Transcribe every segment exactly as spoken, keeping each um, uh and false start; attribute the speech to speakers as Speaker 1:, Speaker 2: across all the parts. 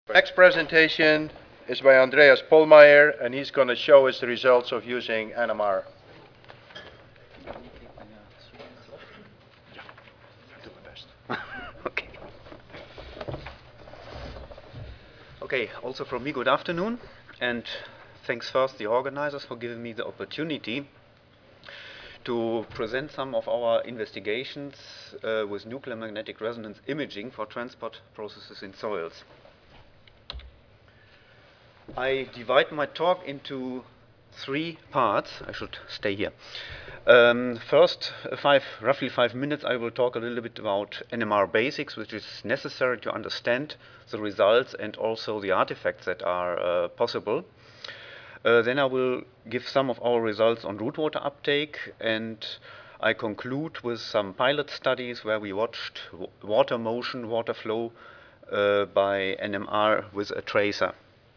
Speaker 1: Next presentation is by Andreas Pollmeyer, and he's going to show us the results of using N M R.
Speaker 2: Okay. Okay, also from me, good afternoon, and thanks first the organizers for giving me the opportunity to present some of our investigations uh, with nuclear magnetic resonance imaging for transport processes in soils. I divide my talk into three parts. I should stay here. Um, first, uh, five, roughly five minutes, I will talk a little bit about N M R basics, which is necessary to understand the results and also the artifacts that are uh, possible. Uh, then I will give some of our results on root water uptake, and I conclude with some pilot studies where we watched water motion, water flow uh, by N M R with a tracer.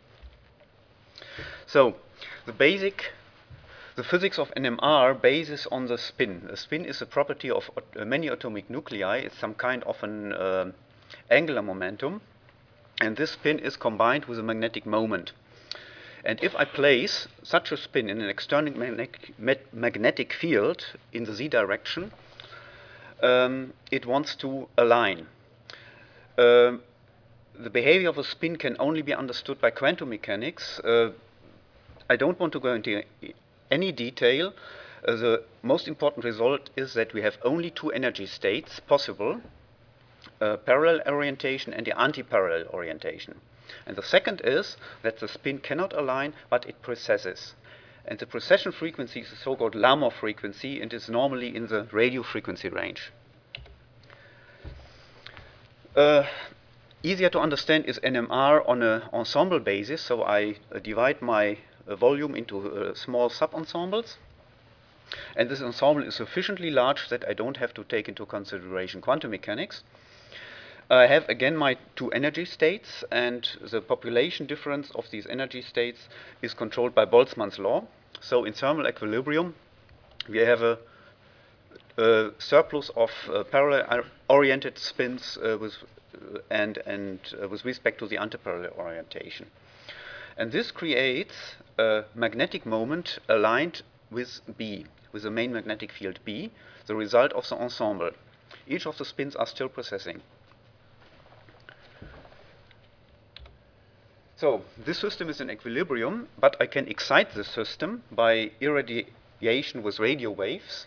Speaker 2: So, the basic, the physics of N M R bases on the spin. The spin is a property of uh, many atomic nuclei. It's some kind of an uh, angular momentum, and this spin is combined with a magnetic moment. And if I place such a spin in an external magnetic, magnetic field in the z direction, um, it wants to align. Um, the behavior of a spin can only be understood by quantum mechanics. Uh, I don't want to go into any detail. Uh, the most important result is that we have only two energy states possible, uh, parallel orientation and the anti-parallel orientation. And the second is that the spin cannot align, but it precesses. And the precession frequency is the so-called Larmor frequency, and is normally in the radio frequency range. Uh, easier to understand is N M R on an ensemble basis, so I uh, divide my uh, volume into uh, small sub-ensembles. And this ensemble is sufficiently large that I don't have to take into consideration quantum mechanics. I have again my two energy states, and the population difference of these energy states is controlled by Boltzmann's law. So in thermal equilibrium, we have a, a surplus of uh, parallel oriented spins uh, with, uh, and, and uh, with respect to the antiparallel orientation. And this creates a magnetic moment aligned with B, with the main magnetic field B, the result of the ensemble. Each of the spins are still precessing. So this system is in equilibrium, but I can excite the system by irradiation with radio waves.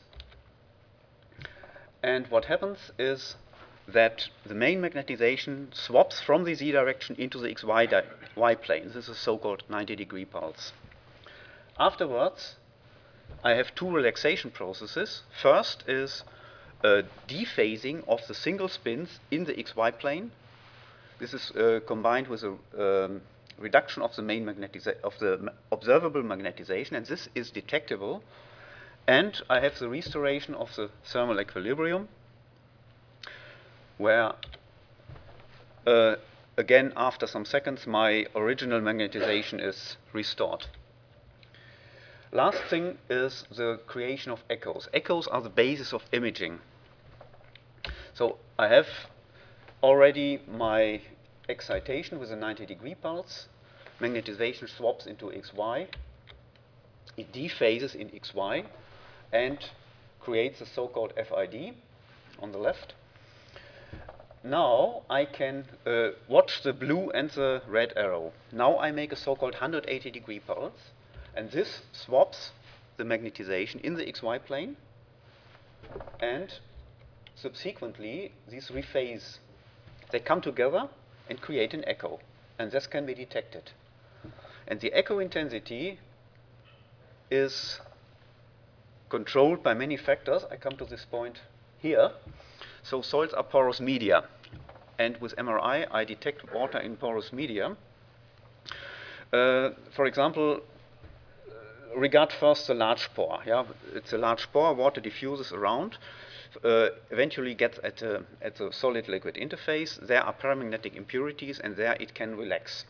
Speaker 2: And what happens is that the main magnetization swaps from the z direction into the xy y plane. This is a so-called ninety degree pulse. Afterwards, I have two relaxation processes. First is a dephasing of the single spins in the xy plane. This is uh, combined with a um, reduction of the main magnetization of the observable magnetization, and this is detectable. And I have the restoration of the thermal equilibrium, where uh, again after some seconds my original magnetization is restored. Last thing is the creation of echoes. Echoes are the basis of imaging. So I have already my excitation with a ninety degree pulse. Magnetization swaps into xy. It dephases in xy and creates a so-called F I D on the left. Now I can uh, watch the blue and the red arrow. Now I make a so-called one hundred eighty degree pulse, and this swaps the magnetization in the xy plane, and subsequently these rephase. They come together and create an echo, and this can be detected. And the echo intensity is controlled by many factors. I come to this point here. So soils are porous media, and with M R I I detect water in porous media. Uh, for example, regard first the large pore. Yeah, it's a large pore. Water diffuses around, uh, eventually gets at a, at a solid-liquid interface. There are paramagnetic impurities, and there it can relax.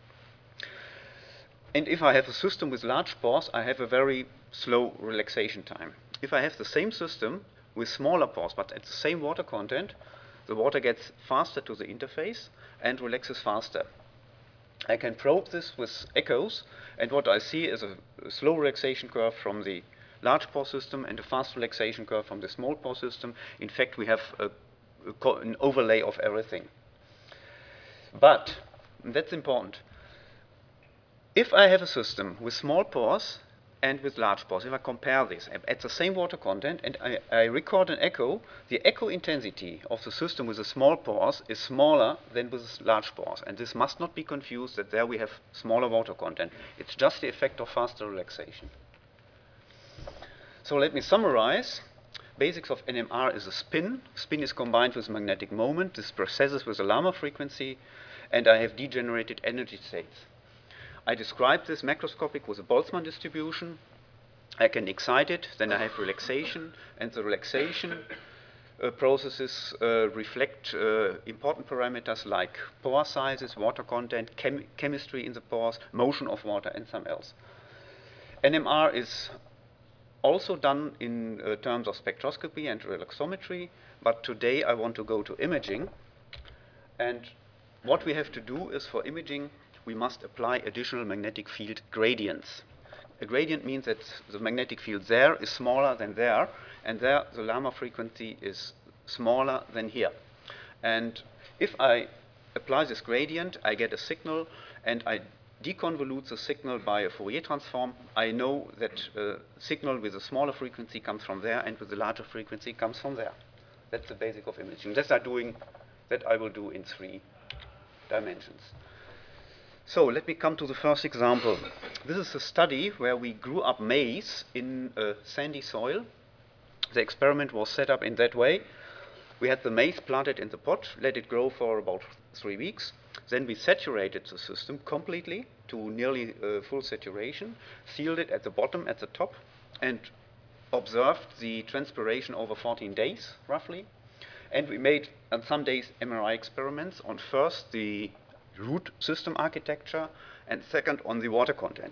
Speaker 2: And if I have a system with large pores, I have a very slow relaxation time. If I have the same system with smaller pores, but at the same water content, the water gets faster to the interface and relaxes faster. I can probe this with echoes, and what I see is a, a slow relaxation curve from the large pore system and a fast relaxation curve from the small pore system. In fact, we have a, a, an overlay of everything. But, and that's important, if I have a system with small pores and with large pores, if I compare this at the same water content and I, I record an echo, the echo intensity of the system with the small pores is smaller than with large pores. And this must not be confused that there we have smaller water content. It's just the effect of faster relaxation. So let me summarize. Basics of N M R is a spin. Spin is combined with magnetic moment. This processes with a Lama frequency, and I have degenerated energy states. I describe this macroscopic with a Boltzmann distribution. I can excite it, then I have relaxation, and the relaxation uh, processes uh, reflect uh, important parameters like pore sizes, water content, chem chemistry in the pores, motion of water, and some else. N M R is also done in uh, terms of spectroscopy and relaxometry, but today I want to go to imaging. And what we have to do is, for imaging, we must apply additional magnetic field gradients. A gradient means that the magnetic field there is smaller than there, and there the Lama frequency is smaller than here. And if I apply this gradient, I get a signal, and I deconvolute the signal by a Fourier transform. I know that uh, signal with a smaller frequency comes from there, and with a larger frequency comes from there. That's the basic of imaging. That's I doing, that I will do in three dimensions. So let me come to the first example. This is a study where we grew up maize in uh, sandy soil. The experiment was set up in that way. We had the maize planted in the pot, let it grow for about three weeks. Then we saturated the system completely to nearly uh, full saturation, sealed it at the bottom, at the top, and observed the transpiration over fourteen days, roughly. And we made, on some days, M R I experiments on first the root system architecture, and second on the water content.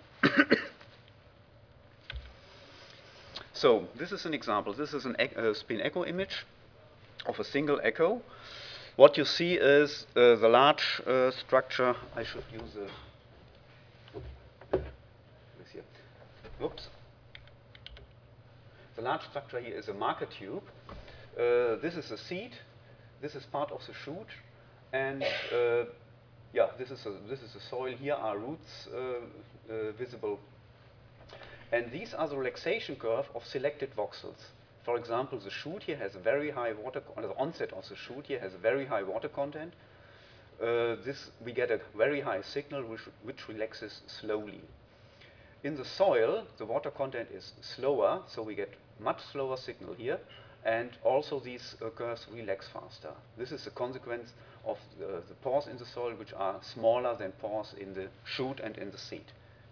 Speaker 2: So this is an example. This is a uh, spin echo image of a single echo. What you see is uh, the large uh, structure. I should use a this here. Oops. The large structure here is a marker tube. Uh, this is a seed. This is part of the shoot, and uh, yeah, this is a this is a soil. Here are roots uh, uh, visible, and these are the relaxation curve of selected voxels. For example, the shoot here has a very high water. The onset of the shoot here has a very high water content. Uh, this we get a very high signal which which relaxes slowly. In the soil, the water content is slower, so we get much slower signal here, and also these uh, curves relax faster. This is a consequence of the, the pores in the soil, which are smaller than pores in the shoot and in the seed.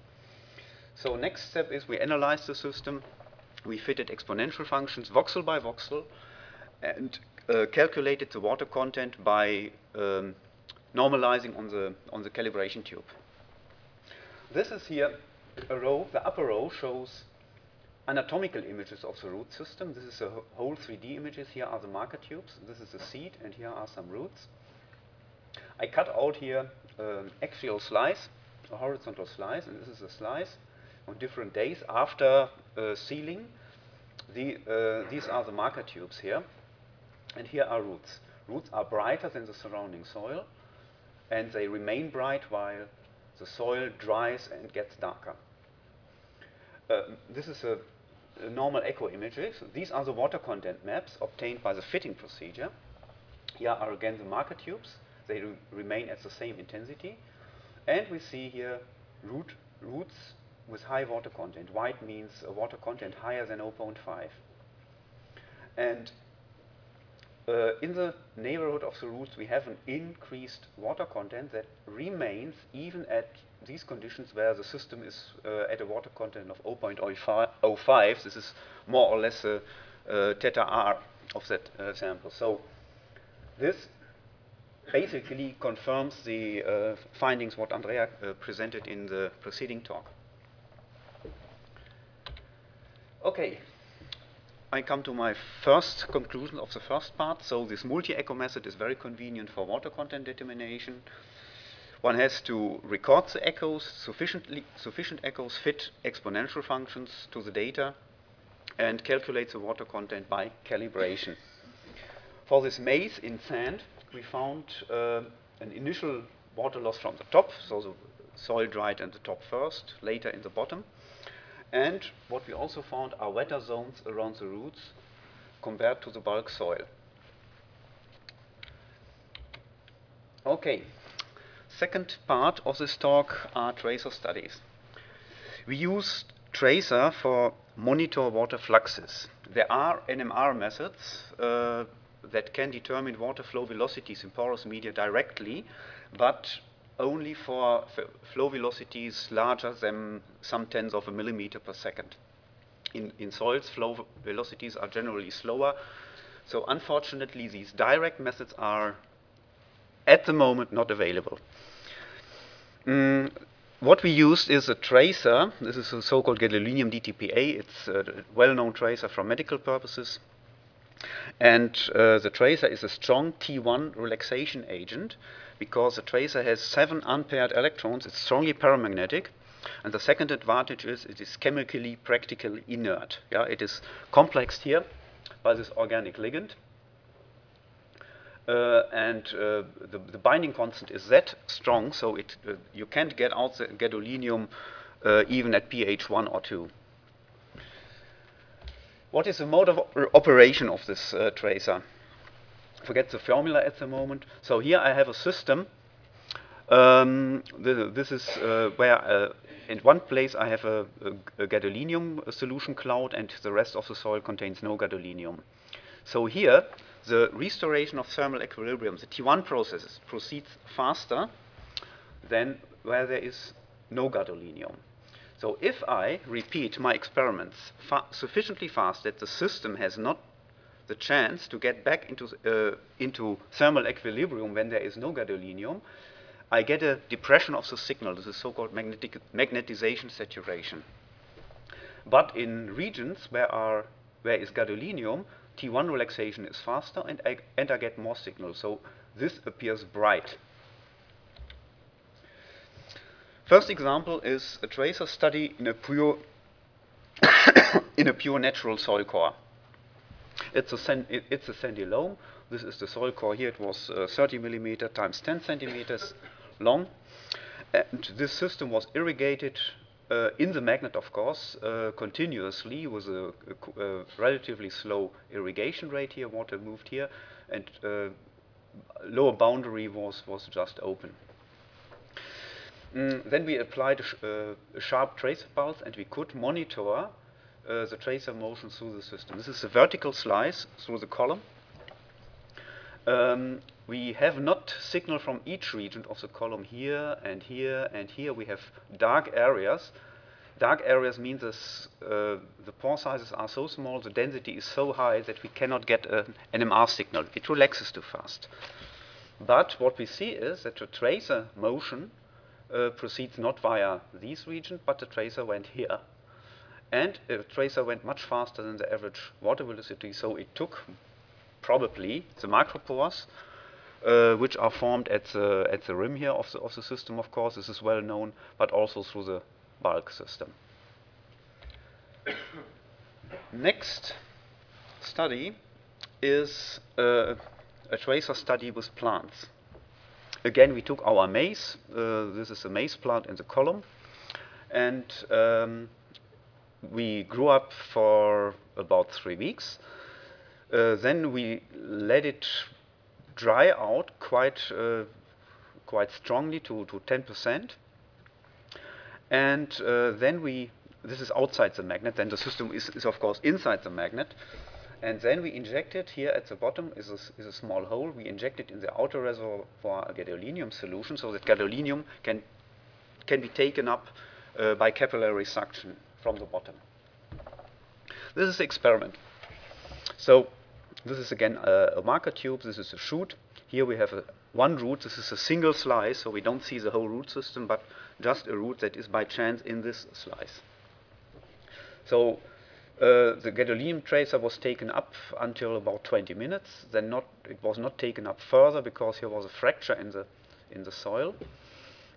Speaker 2: So next step is we analyze the system. We fitted exponential functions voxel by voxel, and uh, calculated the water content by um, normalizing on the on the calibration tube. This is here a row. The upper row shows anatomical images of the root system. This is a whole three D images. Here are the marker tubes. This is a seed, and here are some roots. I cut out here an axial slice, a horizontal slice, and this is a slice on different days after uh, sealing. The, uh, these are the marker tubes here, and here are roots. Roots are brighter than the surrounding soil, and they remain bright while the soil dries and gets darker. Uh, this is a, a normal echo images. These are the water content maps obtained by the fitting procedure. Here are again the marker tubes. They re remain at the same intensity. And we see here root, roots with high water content. White means a water content higher than zero point five. And uh, in the neighborhood of the roots, we have an increased water content that remains even at these conditions where the system is uh, at a water content of zero point zero five. This is more or less a, a theta R of that uh, sample. So this basically confirms the uh, findings what Andrea uh, presented in the preceding talk. Okay, I come to my first conclusion of the first part. So this multi-echo method is very convenient for water content determination. One has to record the echoes, sufficiently, sufficient echoes fit exponential functions to the data, and calculate the water content by calibration. For this maze in sand, we found uh, an initial water loss from the top, so the soil dried in the top first, later in the bottom. And what we also found are wetter zones around the roots compared to the bulk soil. Okay, second part of this talk are tracer studies. We use tracer for monitor water fluxes. There are N M R methods uh, that can determine water flow velocities in porous media directly, but only for flow velocities larger than some tenths of a millimeter per second. In, in soils, flow velocities are generally slower. So unfortunately, these direct methods are at the moment not available. Mm, what we used is a tracer. This is a so-called gadolinium D T P A. It's a well-known tracer for medical purposes. And uh, the tracer is a strong T one relaxation agent because the tracer has seven unpaired electrons. It's strongly paramagnetic. And the second advantage is it is chemically practically inert. Yeah, it is complexed here by this organic ligand. Uh, and uh, the, the binding constant is that strong, so it, uh, you can't get out the gadolinium uh, even at pH one or two. What is the mode of op operation of this uh, tracer? Forget the formula at the moment. So here I have a system. Um, th this is uh, where uh, in one place I have a, a, a gadolinium solution cloud and the rest of the soil contains no gadolinium. So here, the restoration of thermal equilibrium, the T one process, proceeds faster than where there is no gadolinium. So if I repeat my experiments fa sufficiently fast that the system has not the chance to get back into, uh, into thermal equilibrium when there is no gadolinium, I get a depression of the signal. This is so-called magnetic magnetization saturation. But in regions where, are, where is gadolinium, T one relaxation is faster and I, and I get more signal. So this appears bright. First example is a tracer study in a pure, in a pure natural soil core. It's a, sand, it, it's a sandy loam. This is the soil core here. It was uh, thirty millimeter times ten centimeters long. And this system was irrigated uh, in the magnet, of course, uh, continuously with a, a, a relatively slow irrigation rate here. Water moved here, and uh, lower boundary was, was just open. Mm, then we applied a, sh uh, a sharp tracer pulse, and we could monitor uh, the tracer motion through the system. This is a vertical slice through the column. Um, we have not signal from each region of the column here and here and here. We have dark areas. Dark areas means this, uh, the pore sizes are so small, the density is so high that we cannot get an N M R signal. It relaxes too fast. But what we see is that the tracer motion uh, proceeds not via these regions, but the tracer went here. And the tracer went much faster than the average water velocity, so it took probably the micropores, uh, which are formed at the, at the rim here of the, of the system, of course. This is well known, but also through the bulk system. Next study is uh, a tracer study with plants. Again, we took our maize. Uh, this is a maize plant in the column. And um, we grew up for about three weeks. Uh, then we let it dry out quite, uh, quite strongly to, to ten percent. And uh, then we, this is outside the magnet, then the system is, is of course inside the magnet. And then we inject it, here at the bottom is a, is a small hole, we inject it in the outer reservoir a gadolinium solution so that gadolinium can, can be taken up uh, by capillary suction from the bottom. This is the experiment. So this is again a, a marker tube, this is a shoot. Here we have a, one root, this is a single slice, so we don't see the whole root system, but just a root that is by chance in this slice. So uh, the gadolinium tracer was taken up until about twenty minutes, then not, it was not taken up further because here was a fracture in the, in the soil.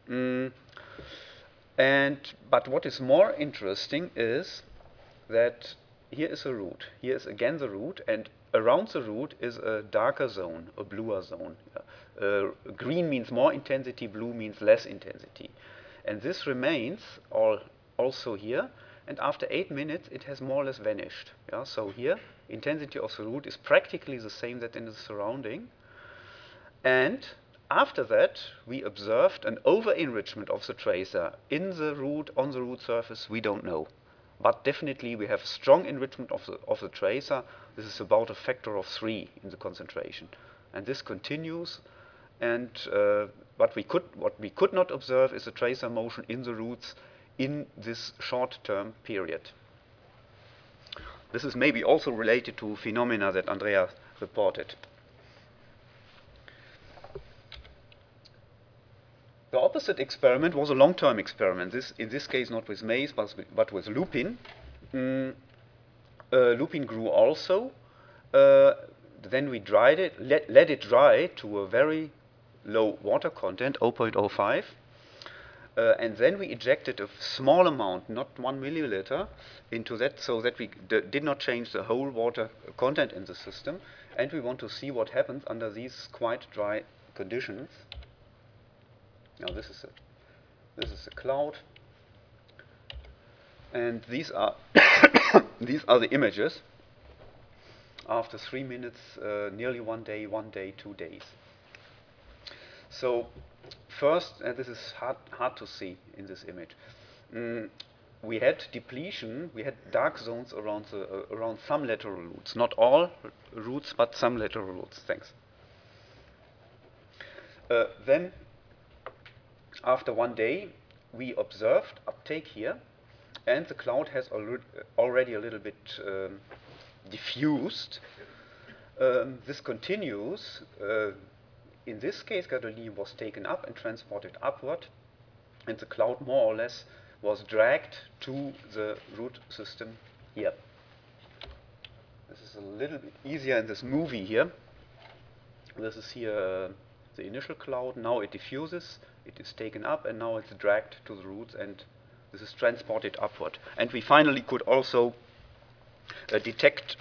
Speaker 2: Mm, and but what is more interesting is that here is a root. Here is again the root, and around the root is a darker zone, a bluer zone. Uh, green means more intensity, blue means less intensity. And this remains all also here, and after eight minutes it has more or less vanished. Yeah? So here, intensity of the root is practically the same that in the surrounding. And after that, we observed an over-enrichment of the tracer in the root, on the root surface, we don't know. But definitely we have strong enrichment of the, of the tracer. This is about a factor of three in the concentration. And this continues. And uh, what, we could, what we could not observe is a tracer motion in the roots in this short-term period. This is maybe also related to phenomena that Andrea reported. The opposite experiment was a long-term experiment. This, in this case, not with maize, but with, but with lupin. Mm, uh, lupin grew also. Uh, then we dried it, let, let it dry to a very low water content, zero point zero five. Uh, and then we ejected a small amount, not one milliliter, into that so that we did not change the whole water content in the system. And we want to see what happens under these quite dry conditions. Now this is a this is a cloud, and these are these are the images after three minutes, uh, nearly one day, one day, two days. So first, and this is hard hard to see in this image, mm, we had depletion. We had dark zones around the uh, around some lateral roots, not all roots, but some lateral roots. Thanks. Uh, then, after one day, we observed uptake here, and the cloud has already a little bit um, diffused. Um, this continues. Uh, in this case, gadolinium was taken up and transported upward, and the cloud more or less was dragged to the root system here. This is a little bit easier in this movie here. This is here uh, the initial cloud. Now it diffuses, it is taken up, and now it's dragged to the roots, and this is transported upward. And we finally could also uh, detect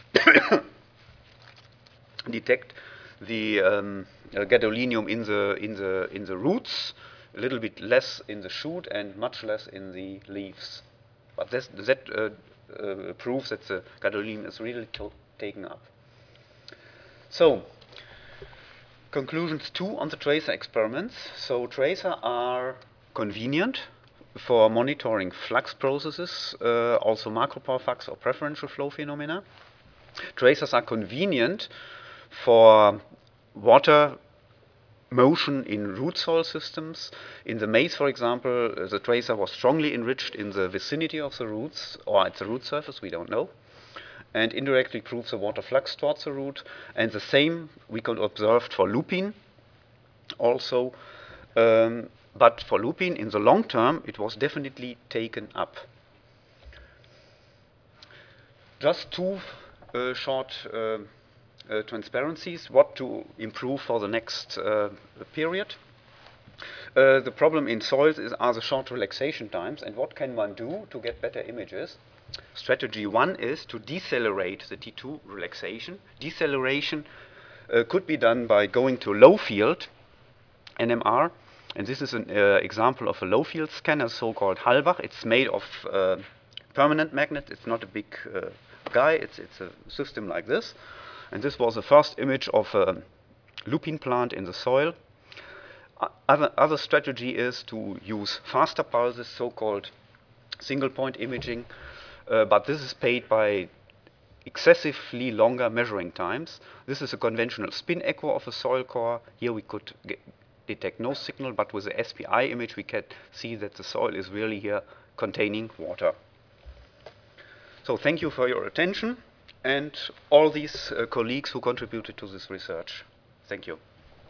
Speaker 2: detect the um, uh, gadolinium in the in the in the roots, a little bit less in the shoot and much less in the leaves. But this, that uh, uh, proves that the gadolinium is really taken up. So, conclusions two on the tracer experiments. So tracer are convenient for monitoring flux processes, uh, also macropower flux or preferential flow phenomena. Tracers are convenient for water motion in root soil systems. In the maize, for example, the tracer was strongly enriched in the vicinity of the roots or at the root surface, we don't know, and indirectly proves the water flux towards the root. And the same we could observe for lupin also. Um, but for lupin, in the long term, it was definitely taken up. Just two uh, short uh, uh, transparencies, what to improve for the next uh, period. Uh, the problem in soils is, are the short relaxation times, and what can one do to get better images? Strategy one is to decelerate the T two relaxation. Deceleration uh, could be done by going to low field N M R, and this is an uh, example of a low field scanner, so-called Halbach. It's made of uh, permanent magnet. It's not a big uh, guy. It's, it's a system like this. And this was the first image of a lupin plant in the soil. Other, other strategy is to use faster pulses, so-called single-point imaging, uh, but this is paid by excessively longer measuring times. This is a conventional spin echo of a soil core. Here we could get, detect no signal, but with the S P I image we can see that the soil is really here containing water. So thank you for your attention, and all these uh, colleagues who contributed to this research. Thank you.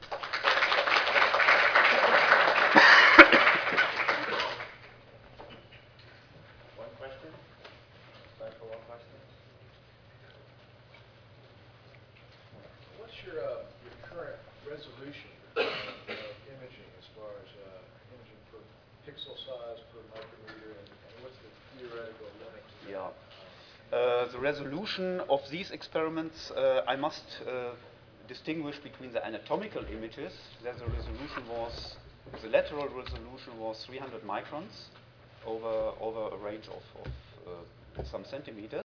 Speaker 1: One question? Time for one question?
Speaker 3: What's your, uh, your current resolution of imaging as far as uh, imaging for pixel size per micrometer, and, and what's the theoretical limit to
Speaker 2: Yeah.
Speaker 3: that?
Speaker 2: Uh, the resolution of these experiments, uh, I must uh, distinguish between the anatomical images. There the resolution was, the lateral resolution was three hundred microns over, over a range of, of uh, some centimeters.